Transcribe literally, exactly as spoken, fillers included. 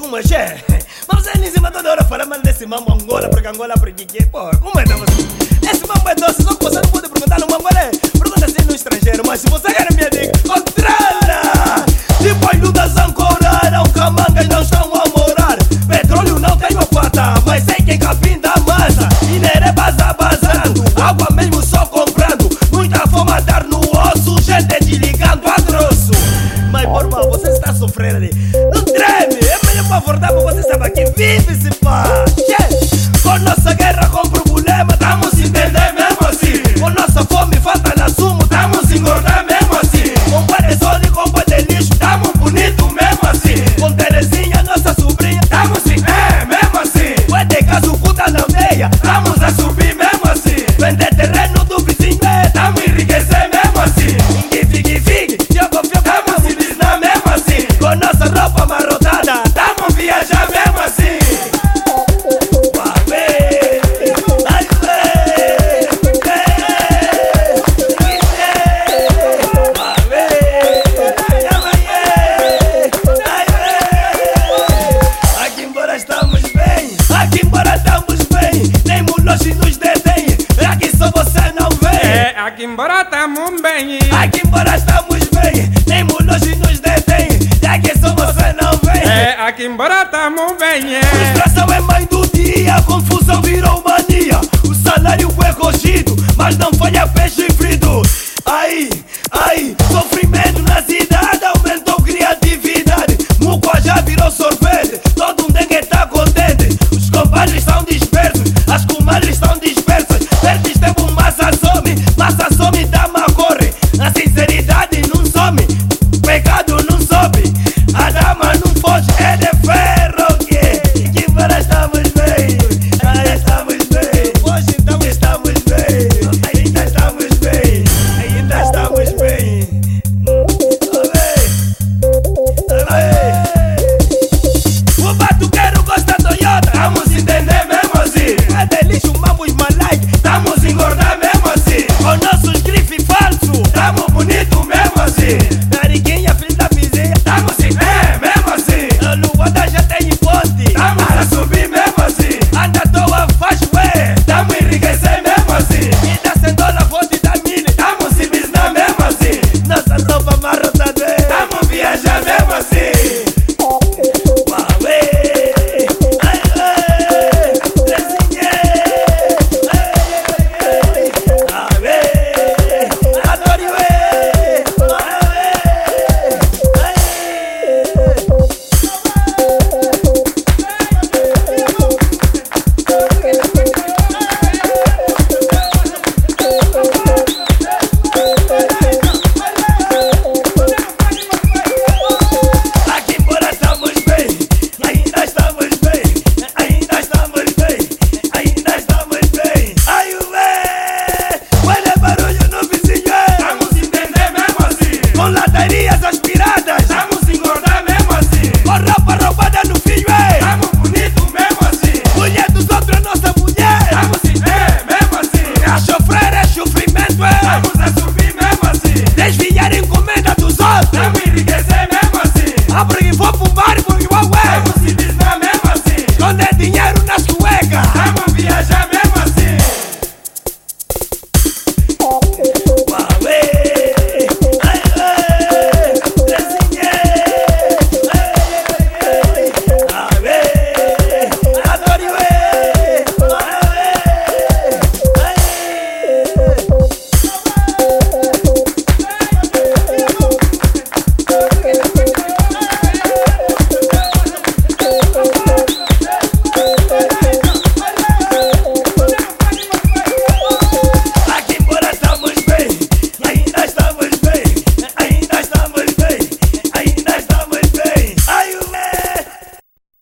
como é, che? Mas você em cima toda hora fala mal desse mambo Angola, porque Angola, porque que, pô, como é que você? Esse mambo é doce, só que você não pode perguntar no mangolé. Pergunta assim no estrangeiro, mas se você quer a minha dica, controla! Tipo as lutas ancoraram, camangas não estão a morar. Petróleo não tem pata, mas sei quem capim da massa. Minério é baza bazando, água mesmo só comprando. Muita fome a dar no osso, gente desligando a grosso. Mas por mal, você está sofrendo ali. Não treme, é melhor pra voltar pra você saber que vive se faz. Com nossa guerra, com problema, tamo se entender mesmo assim. Com nossa fome, falta na sumo, tamo se engordar mesmo assim. Com pé de sol e com pé de lixo, tamo bonito mesmo assim. Com Terezinha, nossa sobrinha, tamo se é mesmo assim. Vai ter caso puta na meia, tamo a subir mesmo assim. Vender terreno do vizinho, é, tamo enriquecer mesmo assim. Ninguém fique, fique, joga fio, tamo se desnar mesmo assim. Com nossa roupa amarrotada, tamo viajar mesmo assim. Aqui embora tamo bem. Aqui embora estamos bem, nem longe nos detém. E aqui só você não vem. É, aqui embora tamo bem. É. Frustração é mãe do dia, confusão virou mania. O salário é cogido, mas não falha peixe frito. Ai, ai.